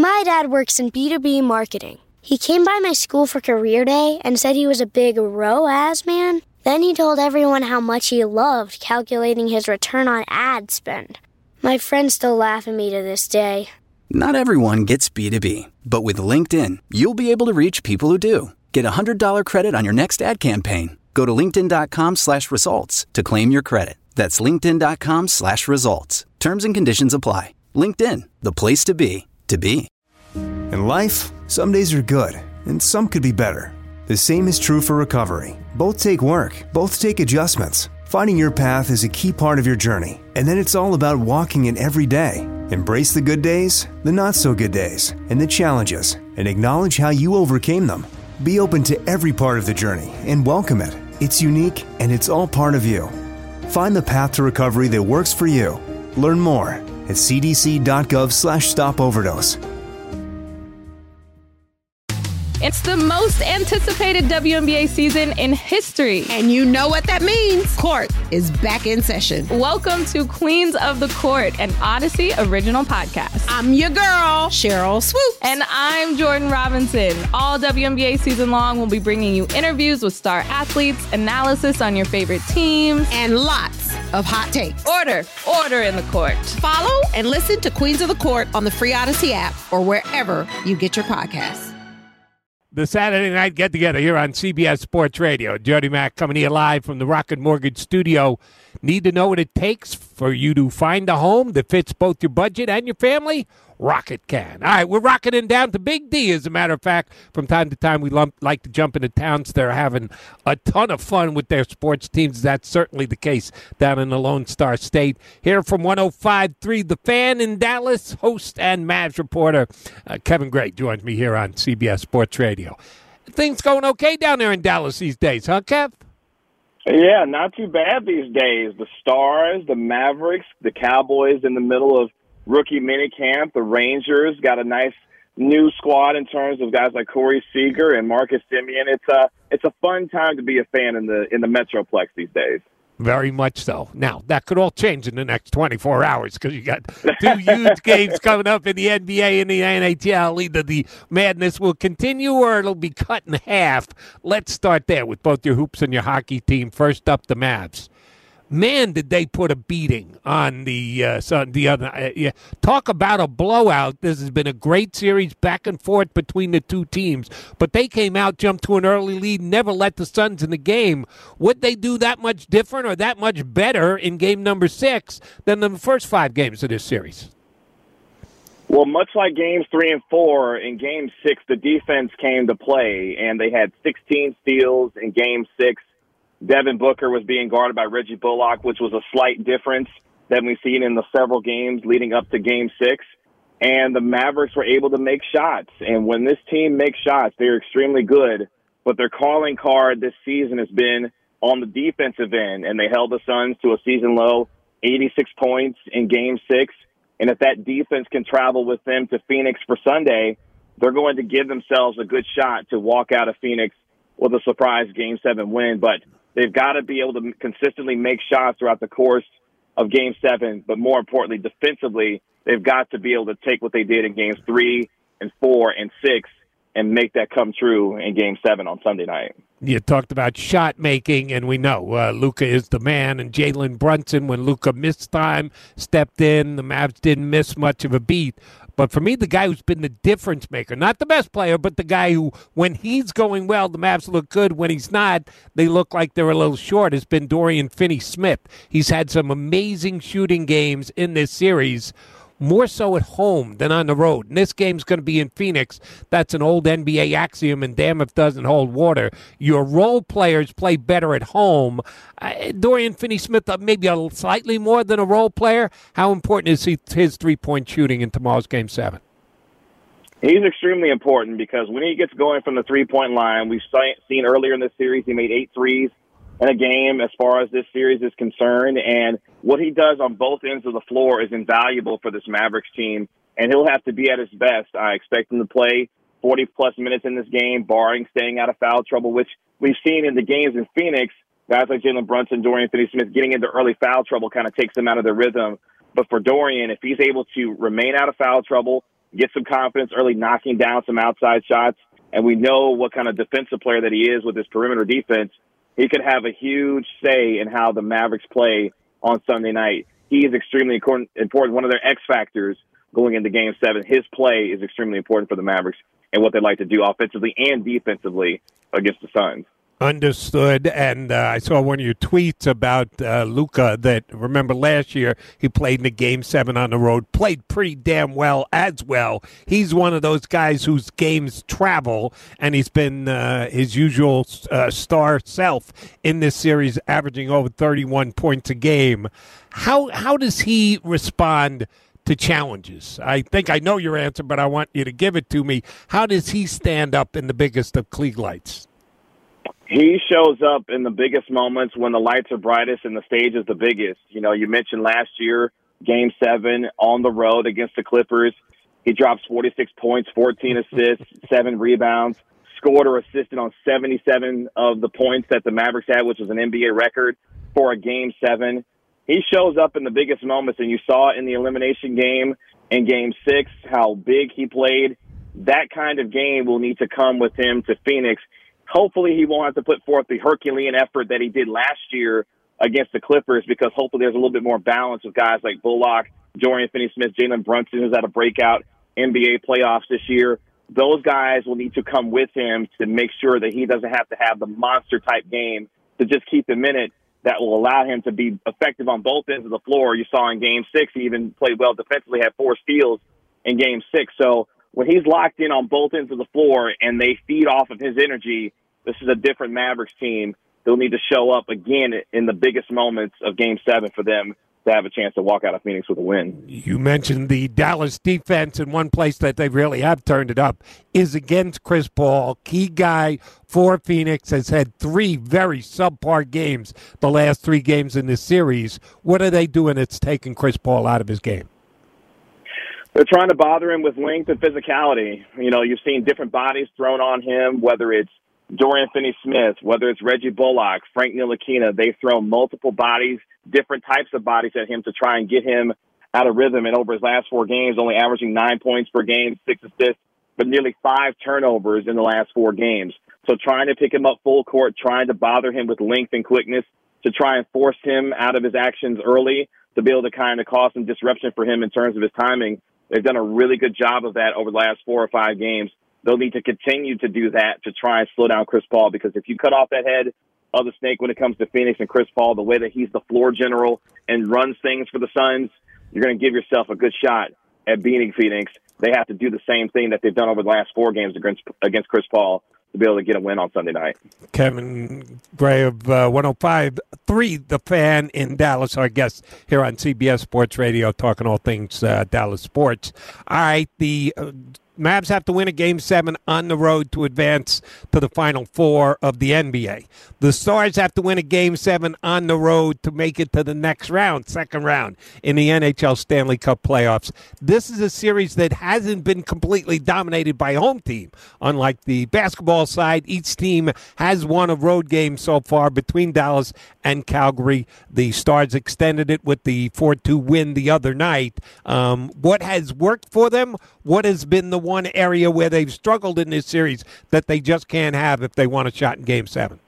My dad works in B2B marketing. He came by my school for career day and said he was a big ROAS man. Then he told everyone how much he loved calculating his return on ad spend. My friends still laugh at me to this day. Not everyone gets B2B, but with LinkedIn, you'll be able to reach people who do. Get a $100 credit on your next ad campaign. Go to linkedin.com/results to claim your credit. That's linkedin.com/results. Terms and conditions apply. LinkedIn, the place to be, to be. In life, some days are good, and some could be better. The same is true for recovery. Both take work, both take adjustments. Finding your path is a key part of your journey, and then it's all about walking it every day. Embrace the good days, the not-so-good days, and the challenges, and acknowledge how you overcame them. Be open to every part of the journey and welcome it. It's unique, and it's all part of you. Find the path to recovery that works for you. Learn more at cdc.gov/stopoverdose. It's the most anticipated WNBA season in history. And you know what that means. Court is back in session. Welcome to Queens of the Court, an Odyssey original podcast. I'm your girl, Cheryl Swoops. And I'm Jordan Robinson. All WNBA season long, we'll be bringing you interviews with star athletes, analysis on your favorite teams, and lots of hot takes. Order in the court. Follow and listen to Queens of the Court on the free Odyssey app or wherever you get your podcasts. The Saturday night get-together here on CBS Sports Radio. Jody Mack coming to you live from the Rocket Mortgage Studio. Need to know what it takes for you to find a home that fits both your budget and your family? Rocket can. All right, we're rocketing down to Big D, as a matter of fact. From time to time, we like to jump into towns. They're having a ton of fun with their sports teams. That's certainly the case down in the Lone Star State. Here from 105.3 The Fan in Dallas, host and Mavs reporter Kevin Gray joins me here on CBS Sports Radio. Things going okay down there in Dallas these days, huh, Kev? Yeah, not too bad these days. The Stars, the Mavericks, the Cowboys in the middle of rookie minicamp. The Rangers got a nice new squad in terms of guys like Corey Seager and Marcus Semien. It's a fun time to be a fan in the Metroplex these days. Very much so. Now, that could all change in the next 24 hours because you got two huge games coming up in the NBA and the NHL. Either the madness will continue or it'll be cut in half. Let's start there with both your hoops and your hockey team. First up, the Mavs. Man, did they put a beating on the other. Talk about a blowout. This has been a great series back and forth between the two teams. But they came out, jumped to an early lead, never let the Suns in the game. Would they do that much different or that much better in game number 6 than the first 5 games of this series? Well, much like games 3 and 4, in game 6, the defense came to play, and they had 16 steals in game 6. Devin Booker was being guarded by Reggie Bullock, which was a slight difference than we've seen in the several games leading up to Game 6. And the Mavericks were able to make shots. And when this team makes shots, they're extremely good. But their calling card this season has been on the defensive end. And they held the Suns to a season-low 86 points in Game 6. And if that defense can travel with them to Phoenix for Sunday, they're going to give themselves a good shot to walk out of Phoenix with a surprise Game 7 win. But they've got to be able to consistently make shots throughout the course of Game 7, but more importantly, defensively, they've got to be able to take what they did in Games 3 and 4 and 6 and make that come true in Game 7 on Sunday night. You talked about shot making, and we know Luka is the man, and Jalen Brunson, when Luka missed time, stepped in. The Mavs didn't miss much of a beat. But for me, the guy who's been the difference maker, not the best player, but the guy who, when he's going well, the Mavs look good. When he's not, they look like they're a little short, has been Dorian Finney-Smith. He's had some amazing shooting games in this series, more so at home than on the road. And this game's going to be in Phoenix. That's an old NBA axiom, and damn if it doesn't hold water. Your role players play better at home. Dorian Finney-Smith, maybe a slightly more than a role player. How important is his three-point shooting in tomorrow's Game 7? He's extremely important because when he gets going from the three-point line, we've seen earlier in this series he made 8 threes in a game as far as this series is concerned. And what he does on both ends of the floor is invaluable for this Mavericks team, and he'll have to be at his best. I expect him to play 40-plus minutes in this game, barring staying out of foul trouble, which we've seen in the games in Phoenix. Guys like Jalen Brunson, Dorian Finney-Smith getting into early foul trouble kind of takes them out of their rhythm. But for Dorian, if he's able to remain out of foul trouble, get some confidence early, knocking down some outside shots, and we know what kind of defensive player that he is with his perimeter defense, he could have a huge say in how the Mavericks play on Sunday night. He is extremely important, one of their X factors going into Game 7. His play is extremely important for the Mavericks and what they like to do offensively and defensively against the Suns. Understood. And I saw one of your tweets about Luka that, remember last year, he played in a Game 7 on the road, played pretty damn well as well. He's one of those guys whose games travel, and he's been his usual star self in this series, averaging over 31 points a game. How does he respond to challenges? I think I know your answer, but I want you to give it to me. How does he stand up in the biggest of Klieg lights? He shows up in the biggest moments when the lights are brightest and the stage is the biggest. You know, you mentioned last year, Game 7 on the road against the Clippers. He drops 46 points, 14 assists, 7 rebounds, scored or assisted on 77 of the points that the Mavericks had, which was an NBA record for a Game 7. He shows up in the biggest moments, and you saw in the elimination game in Game 6 how big he played. That kind of game will need to come with him to Phoenix. Hopefully he won't have to put forth the Herculean effort that he did last year against the Clippers, because hopefully there's a little bit more balance with guys like Bullock, Dorian Finney-Smith, Jalen Brunson, who's had a breakout NBA playoffs this year. Those guys will need to come with him to make sure that he doesn't have to have the monster-type game to just keep him in it that will allow him to be effective on both ends of the floor. You saw in Game 6, he even played well defensively, had 4 steals in Game 6. So when he's locked in on both ends of the floor and they feed off of his energy, this is a different Mavericks team. They'll need to show up again in the biggest moments of Game 7 for them to have a chance to walk out of Phoenix with a win. You mentioned the Dallas defense, and one place that they really have turned it up is against Chris Paul. Key guy for Phoenix, has had 3 very subpar games the last 3 games in this series. What are they doing that's taking Chris Paul out of his game? They're trying to bother him with length and physicality. You know, you've seen different bodies thrown on him, whether it's Dorian Finney-Smith, whether it's Reggie Bullock, Frank Ntilikina. They've thrown multiple bodies, different types of bodies at him to try and get him out of rhythm. And over his last 4 games, only averaging 9 points per game, 6 assists, but nearly 5 turnovers in the last 4 games. So trying to pick him up full court, trying to bother him with length and quickness to try and force him out of his actions early to be able to kind of cause some disruption for him in terms of his timing. They've done a really good job of that over the last 4 or 5 games. They'll need to continue to do that to try and slow down Chris Paul, because if you cut off that head of the snake when it comes to Phoenix and Chris Paul, the way that he's the floor general and runs things for the Suns, you're going to give yourself a good shot at beating Phoenix. They have to do the same thing that they've done over the last 4 games against Chris Paul to be able to get a win on Sunday night. Kevin Gray of 105.3 The Fan in Dallas, our guest here on CBS Sports Radio, talking all things Dallas sports. All right, the Mavs have to win a Game 7 on the road to advance to the Final Four of the NBA. The Stars have to win a Game 7 on the road to make it to the next round, second round, in the NHL Stanley Cup playoffs. This is a series that hasn't been completely dominated by a home team. Unlike the basketball side, each team has won a road game so far between Dallas and Calgary. The Stars extended it with the 4-2 win the other night. What has worked for them? What has been the one area where they've struggled in this series that they just can't have if they want a shot in Game 7?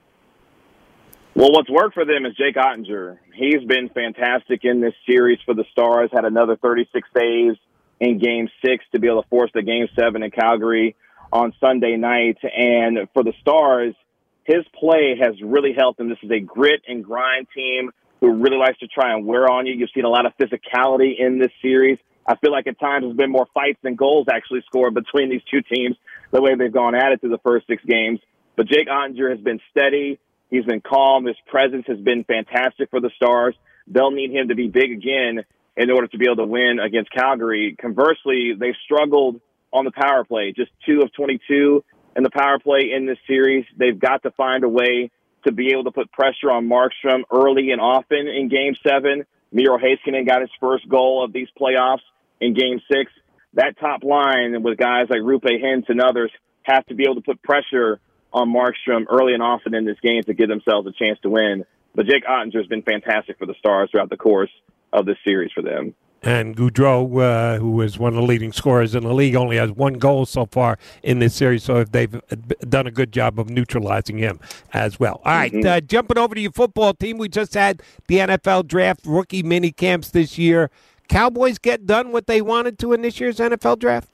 Well, what's worked for them is Jake Oettinger. He's been fantastic in this series for the Stars, had another 36 saves in Game 6 to be able to force the Game 7 in Calgary on Sunday night. And for the Stars, his play has really helped them. This is a grit and grind team who really likes to try and wear on you. You've seen a lot of physicality in this series. I feel like at times there's been more fights than goals actually scored between these two teams, the way they've gone at it through the first 6 games. But Jake Oettinger has been steady. He's been calm. His presence has been fantastic for the Stars. They'll need him to be big again in order to be able to win against Calgary. Conversely, they've struggled on the power play, just 2 of 22 in the power play in this series. They've got to find a way to be able to put pressure on Markstrom early and often in Game 7. Miro Heiskanen got his first goal of these playoffs in Game 6. That top line with guys like Rupe Hintz and others have to be able to put pressure on Markstrom early and often in this game to give themselves a chance to win. But Jake Oettinger has been fantastic for the Stars throughout the course of this series for them. And Goudreau, who is one of the leading scorers in the league, only has 1 goal so far in this series, so they've done a good job of neutralizing him as well. All right, jumping over to your football team, we just had the NFL draft rookie mini camps this year. Cowboys get done what they wanted to in this year's NFL draft?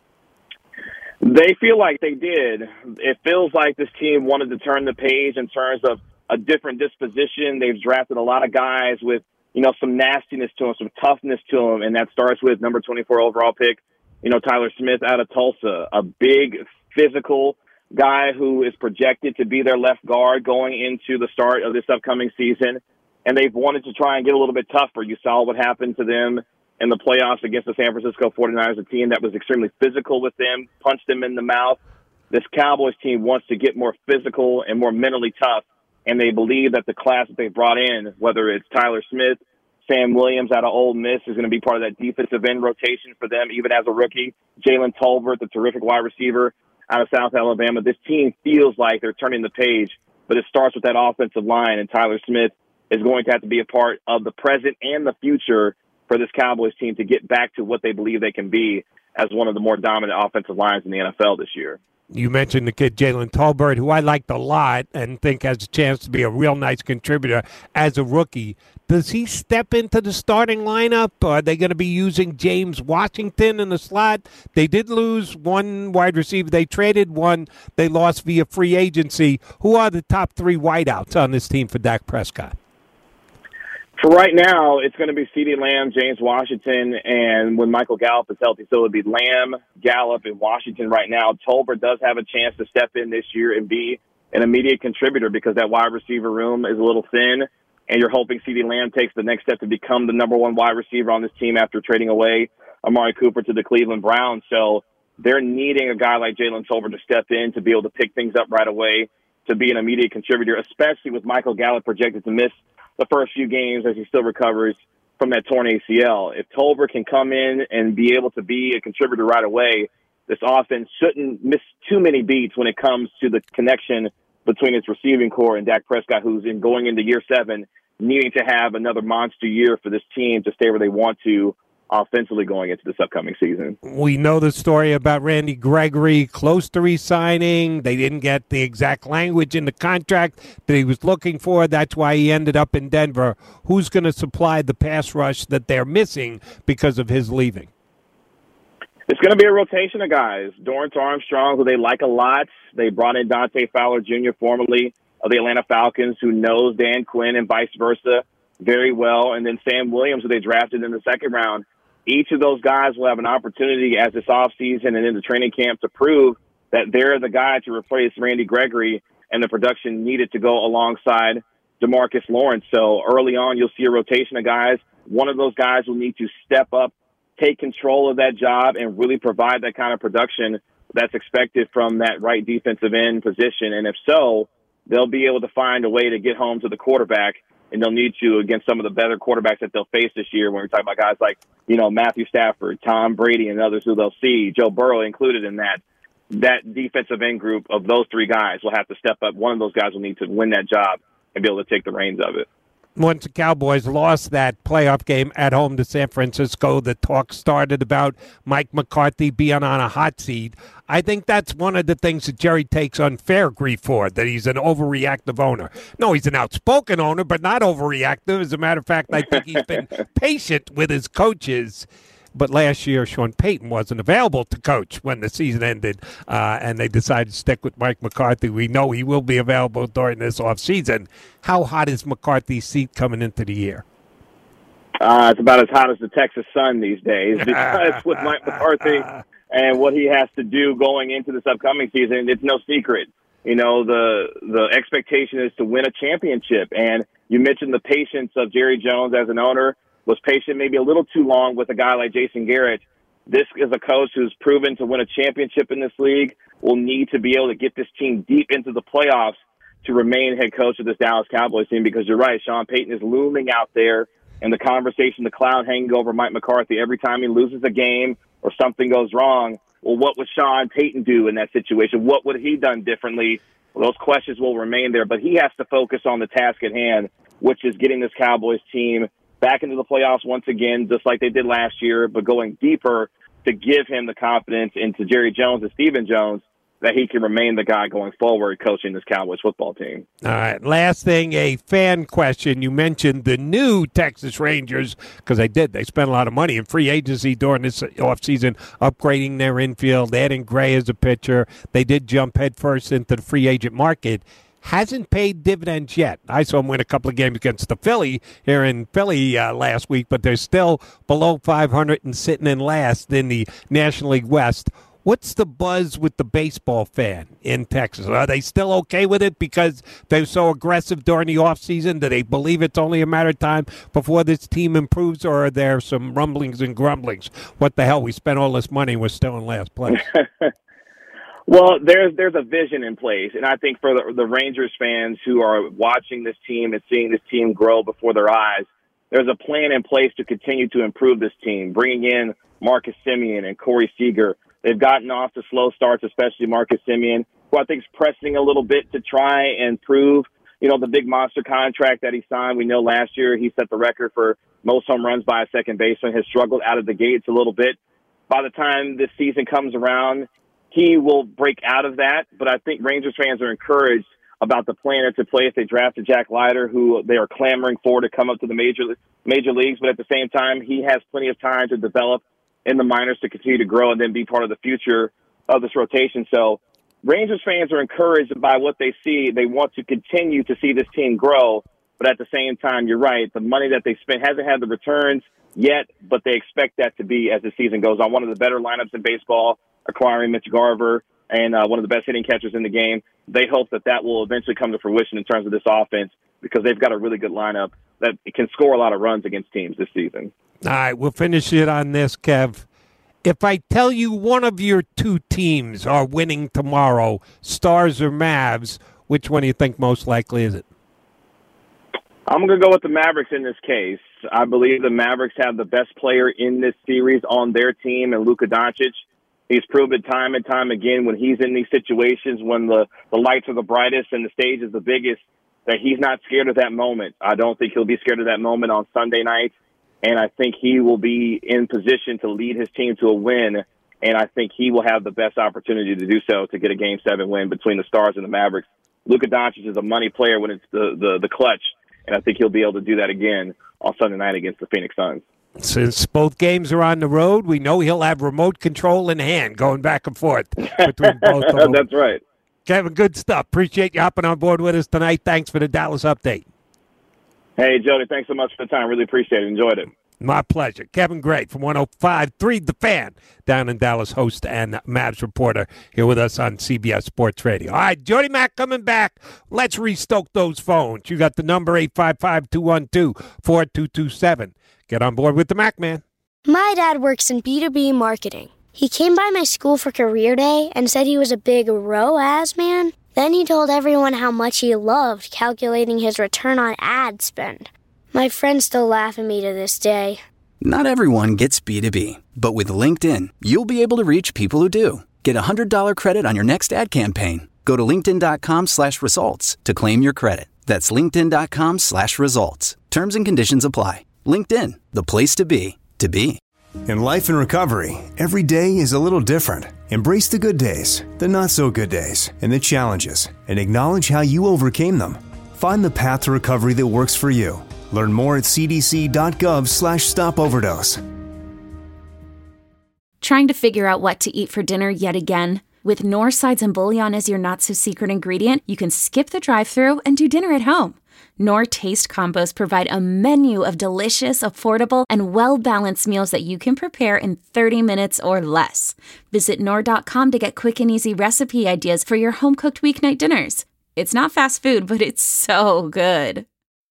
They feel like they did. It feels like this team wanted to turn the page in terms of a different disposition. They've drafted a lot of guys with, some nastiness to them, some toughness to them, and that starts with number 24 overall pick, Tyler Smith out of Tulsa, a big physical guy who is projected to be their left guard going into the start of this upcoming season. And they've wanted to try and get a little bit tougher. You saw what happened to them in the playoffs against the San Francisco 49ers, a team that was extremely physical with them, punched them in the mouth. This Cowboys team wants to get more physical and more mentally tough, and they believe that the class that they brought in, whether it's Tyler Smith, Sam Williams out of Ole Miss, is going to be part of that defensive end rotation for them, even as a rookie. Jalen Tolbert, the terrific wide receiver out of South Alabama. This team feels like they're turning the page, but it starts with that offensive line, and Tyler Smith is going to have to be a part of the present and the future for this Cowboys team to get back to what they believe they can be as one of the more dominant offensive lines in the NFL this year. You mentioned the kid Jalen Tolbert, who I liked a lot and think has a chance to be a real nice contributor as a rookie. Does he step into the starting lineup? Are they going to be using James Washington in the slot? They did lose one wide receiver. They traded one. They lost via free agency. Who are the top 3 wideouts on this team for Dak Prescott? For right now, it's going to be CeeDee Lamb, James Washington, and when Michael Gallup is healthy, so it would be Lamb, Gallup, and Washington right now. Tolbert does have a chance to step in this year and be an immediate contributor because that wide receiver room is a little thin, and you're hoping CeeDee Lamb takes the next step to become the number 1 wide receiver on this team after trading away Amari Cooper to the Cleveland Browns. So they're needing a guy like Jalen Tolbert to step in to be able to pick things up right away, to be an immediate contributor, especially with Michael Gallup projected to miss the first few games as he still recovers from that torn ACL. If Tolbert can come in and be able to be a contributor right away, this offense shouldn't miss too many beats when it comes to the connection between its receiving core and Dak Prescott, who's going into year 7, needing to have another monster year for this team to stay where they want to offensively going into this upcoming season. We know the story about Randy Gregory, close to re-signing. They didn't get the exact language in the contract that he was looking for. That's why he ended up in Denver. Who's going to supply the pass rush that they're missing because of his leaving? It's going to be a rotation of guys. Dorrance Armstrong, who they like a lot. They brought in Dante Fowler Jr., formerly of the Atlanta Falcons, who knows Dan Quinn and vice versa very well. And then Sam Williams, who they drafted in the 2nd round. Each of those guys will have an opportunity as this offseason and in the training camp to prove that they're the guy to replace Randy Gregory and the production needed to go alongside DeMarcus Lawrence. So early on, you'll see a rotation of guys. One of those guys will need to step up, take control of that job, and really provide that kind of production that's expected from that right defensive end position. And if so, they'll be able to find a way to get home to the quarterback, and they'll need to against some of the better quarterbacks that they'll face this year when we're talking about guys like, Matthew Stafford, Tom Brady, and others who they'll see, Joe Burrow included in that. That defensive end group of those 3 guys will have to step up. One of those guys will need to win that job and be able to take the reins of it. Once the Cowboys lost that playoff game at home to San Francisco, the talk started about Mike McCarthy being on a hot seat. I think that's one of the things that Jerry takes unfair grief for, that he's an overreactive owner. No, he's an outspoken owner, but not overreactive. As a matter of fact, I think he's been patient with his coaches. But last year, Sean Payton wasn't available to coach when the season ended, and they decided to stick with Mike McCarthy. We know he will be available during this offseason. How hot is McCarthy's seat coming into the year? It's about as hot as the Texas sun these days because with Mike McCarthy and what he has to do going into this upcoming season, it's no secret. The expectation is to win a championship. And you mentioned the patience of Jerry Jones as an owner. Was patient maybe a little too long with a guy like Jason Garrett. This is a coach who's proven to win a championship in this league, will need to be able to get this team deep into the playoffs to remain head coach of this Dallas Cowboys team, because you're right, Sean Payton is looming out there in the conversation, the cloud hanging over Mike McCarthy every time he loses a game or something goes wrong. Well, what would Sean Payton do in that situation? What would he done differently? Well, those questions will remain there, but he has to focus on the task at hand, which is getting this Cowboys team back into the playoffs once again, just like they did last year, but going deeper to give him the confidence into Jerry Jones and Stephen Jones that he can remain the guy going forward coaching this Cowboys football team. All right, last thing, a fan question. You mentioned the new Texas Rangers, because they did. They spent a lot of money in free agency during this offseason, upgrading their infield, adding Gray as a pitcher. They did jump headfirst into the free agent market. Hasn't paid dividends yet. I saw them win a couple of games against the Philly here in Philly last week, but they're still below 500 and sitting in last in the National League West. What's the buzz with the baseball fan in Texas? Are they still okay with it because they're so aggressive during the offseason? Do they believe it's only a matter of time before this team improves, or are there some rumblings and grumblings? What the hell? We spent all this money and we're still in last place. Well, there's a vision in place, and I think for the Rangers fans who are watching this team and seeing this team grow before their eyes, there's a plan in place to continue to improve this team, bringing in Marcus Semien and Corey Seager. They've gotten off to slow starts, especially Marcus Semien, who I think is pressing a little bit to try and prove, the big monster contract that he signed. We know last year he set the record for most home runs by a second baseman, has struggled out of the gates a little bit. By the time this season comes around, he will break out of that. But I think Rangers fans are encouraged about the plan that's in place. They drafted Jack Leiter, who they are clamoring for to come up to the major leagues. But at the same time, he has plenty of time to develop in the minors to continue to grow and then be part of the future of this rotation. So Rangers fans are encouraged by what they see. They want to continue to see this team grow. But at the same time, you're right. The money that they spent hasn't had the returns yet, but they expect that to be as the season goes on. One of the better lineups in baseball, acquiring Mitch Garver and one of the best hitting catchers in the game. They hope that will eventually come to fruition in terms of this offense because they've got a really good lineup that can score a lot of runs against teams this season. All right, we'll finish it on this, Kev. If I tell you one of your two teams are winning tomorrow, Stars or Mavs, which one do you think most likely is it? I'm going to go with the Mavericks in this case. I believe the Mavericks have the best player in this series on their team, and Luka Doncic. He's proved it time and time again when he's in these situations, when the lights are the brightest and the stage is the biggest, that he's not scared of that moment. I don't think he'll be scared of that moment on Sunday night. And I think he will be in position to lead his team to a win. And I think he will have the best opportunity to do so to get a Game 7 win between the Stars and the Mavericks. Luka Doncic is a money player when it's the clutch. And I think he'll be able to do that again on Sunday night against the Phoenix Suns. Since both games are on the road, we know he'll have remote control in hand going back and forth between both of them. That's right. Kevin, good stuff. Appreciate you hopping on board with us tonight. Thanks for the Dallas update. Hey, Jody, thanks so much for the time. Really appreciate it. Enjoyed it. My pleasure. Kevin Gray from 105.3 The Fan down in Dallas, host and Mavs reporter here with us on CBS Sports Radio. All right, Jody Mack coming back. Let's restoke those phones. You got the number 855-212-4227. Get on board with the Mac Man. My dad works in B2B marketing. He came by my school for career day and said he was a big ROAS man. Then he told everyone how much he loved calculating his return on ad spend. My friends still laugh at me to this day. Not everyone gets B2B, but with LinkedIn, you'll be able to reach people who do. Get a $100 credit on your next ad campaign. Go to linkedin.com/results to claim your credit. That's linkedin.com/results. Terms and conditions apply. LinkedIn, the place to be, to be. In life and recovery, every day is a little different. Embrace the good days, the not so good days, and the challenges, and acknowledge how you overcame them. Find the path to recovery that works for you. Learn more at cdc.gov/stopoverdose. Trying to figure out what to eat for dinner yet again? With Knorr sides and bouillon as your not-so-secret ingredient, you can skip the drive-thru and do dinner at home. Knorr Taste Combos provide a menu of delicious, affordable, and well-balanced meals that you can prepare in 30 minutes or less. Visit Knorr.com to get quick and easy recipe ideas for your home-cooked weeknight dinners. It's not fast food, but it's so good.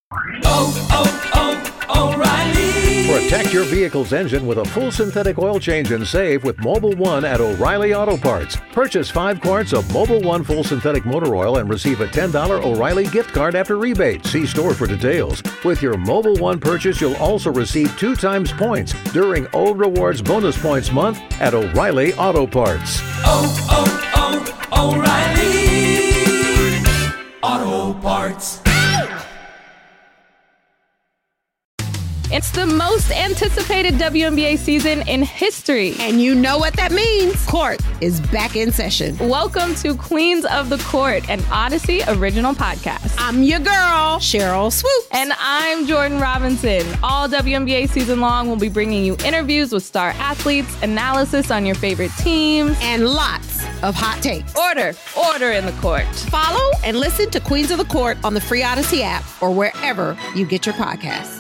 O'Reilly. Protect your vehicle's engine with a full synthetic oil change and save with Mobil 1 at O'Reilly Auto Parts. Purchase 5 quarts of Mobil 1 full synthetic motor oil and receive a $10 O'Reilly gift card after rebate. See store for details. With your Mobil 1 purchase, you'll also receive 2 times points during O Rewards Bonus Points Month at O'Reilly Auto Parts. O'Reilly Auto Parts. It's the most anticipated WNBA season in history. And you know what that means. Court is back in session. Welcome to Queens of the Court, an Odyssey original podcast. I'm your girl, Cheryl Swoops. And I'm Jordan Robinson. All WNBA season long, we'll be bringing you interviews with star athletes, analysis on your favorite teams, and lots of hot takes. Order in the court. Follow and listen to Queens of the Court on the free Odyssey app or wherever you get your podcasts.